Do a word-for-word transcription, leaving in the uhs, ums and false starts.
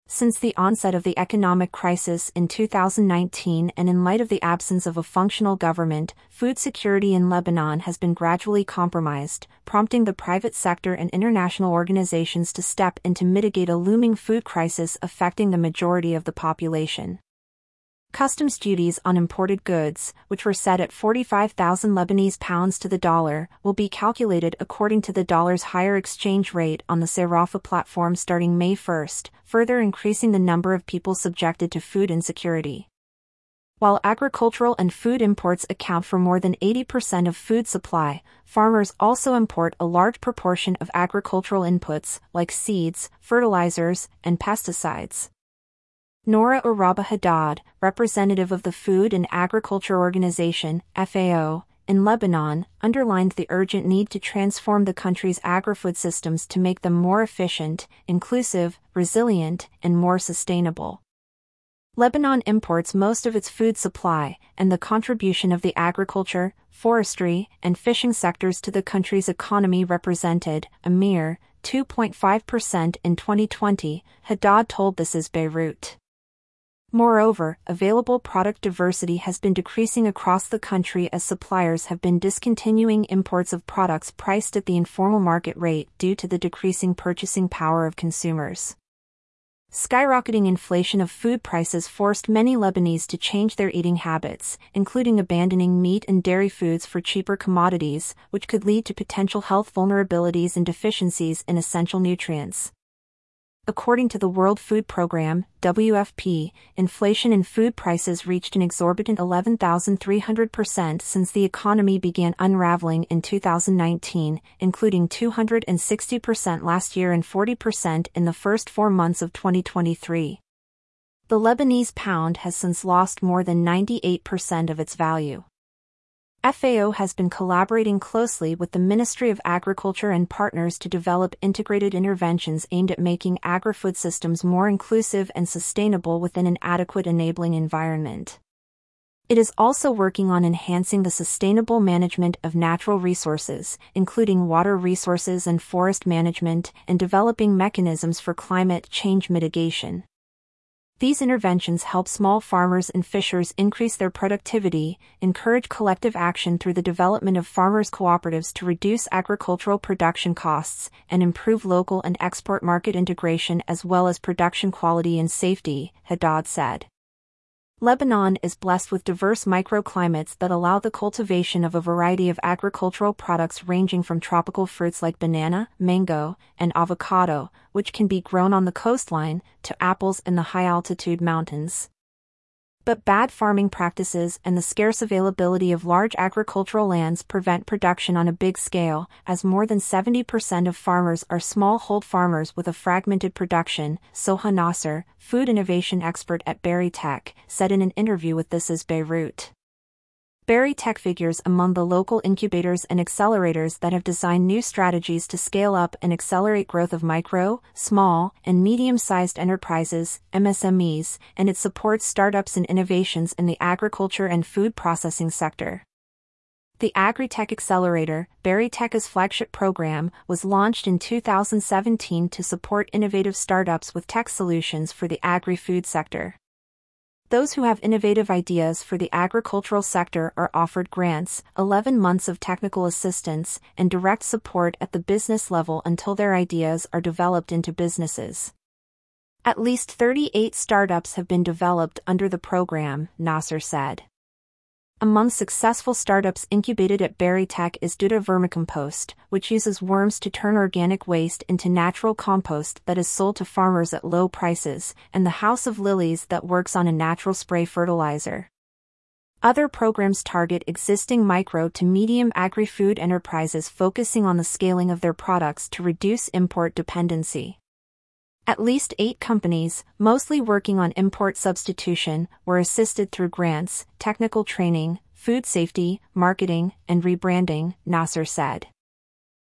Since the onset of the economic crisis in two thousand nineteen and in light of the absence of a functional government, food security in Lebanon has been gradually compromised, prompting the private sector and international organizations to step in to mitigate a looming food crisis affecting the majority of the population. Customs duties on imported goods, which were set at forty-five thousand Lebanese pounds to the dollar, will be calculated according to the dollar's higher exchange rate on the Sarafa platform starting May first, further increasing the number of people subjected to food insecurity. While agricultural and food imports account for more than eighty percent of food supply, farmers also import a large proportion of agricultural inputs like seeds, fertilizers, and pesticides. Nora Araba Haddad, representative of the Food and Agriculture Organization, F A O, in Lebanon, underlined the urgent need to transform the country's agri-food systems to make them more efficient, inclusive, resilient, and more sustainable. Lebanon imports most of its food supply, and the contribution of the agriculture, forestry, and fishing sectors to the country's economy represented a mere two point five percent in twenty twenty, Haddad told This Is Beirut. Moreover, available product diversity has been decreasing across the country as suppliers have been discontinuing imports of products priced at the informal market rate due to the decreasing purchasing power of consumers. Skyrocketing inflation of food prices forced many Lebanese to change their eating habits, including abandoning meat and dairy foods for cheaper commodities, which could lead to potential health vulnerabilities and deficiencies in essential nutrients. According to the World Food Programme, W F P, inflation in food prices reached an exorbitant eleven thousand three hundred percent since the economy began unraveling in two thousand nineteen, including two hundred sixty percent last year and forty percent in the first four months of twenty twenty-three. The Lebanese pound has since lost more than ninety-eight percent of its value. F A O has been collaborating closely with the Ministry of Agriculture and partners to develop integrated interventions aimed at making agri-food systems more inclusive and sustainable within an adequate enabling environment. It is also working on enhancing the sustainable management of natural resources, including water resources and forest management, and developing mechanisms for climate change mitigation. These interventions help small farmers and fishers increase their productivity, encourage collective action through the development of farmers' cooperatives to reduce agricultural production costs, and improve local and export market integration as well as production quality and safety, Haddad said. Lebanon is blessed with diverse microclimates that allow the cultivation of a variety of agricultural products ranging from tropical fruits like banana, mango, and avocado, which can be grown on the coastline, to apples in the high-altitude mountains. But bad farming practices and the scarce availability of large agricultural lands prevent production on a big scale, as more than seventy percent of farmers are smallhold farmers with a fragmented production, Soha Nasser, food innovation expert at Berry Tech, said in an interview with This Is Beirut. Berry Tech figures among the local incubators and accelerators that have designed new strategies to scale up and accelerate growth of micro, small, and medium-sized enterprises, M S M Es, and it supports startups and innovations in the agriculture and food processing sector. The AgriTech Accelerator, Berry Tech's flagship program, was launched in two thousand seventeen to support innovative startups with tech solutions for the agri-food sector. Those who have innovative ideas for the agricultural sector are offered grants, eleven months of technical assistance, and direct support at the business level until their ideas are developed into businesses. At least thirty-eight startups have been developed under the program, Nasser said. Among successful startups incubated at Berry Tech is Duda Vermicompost, which uses worms to turn organic waste into natural compost that is sold to farmers at low prices, and the House of Lilies that works on a natural spray fertilizer. Other programs target existing micro to medium agri-food enterprises focusing on the scaling of their products to reduce import dependency. At least eight companies, mostly working on import substitution, were assisted through grants, technical training, food safety, marketing, and rebranding, Nasser said.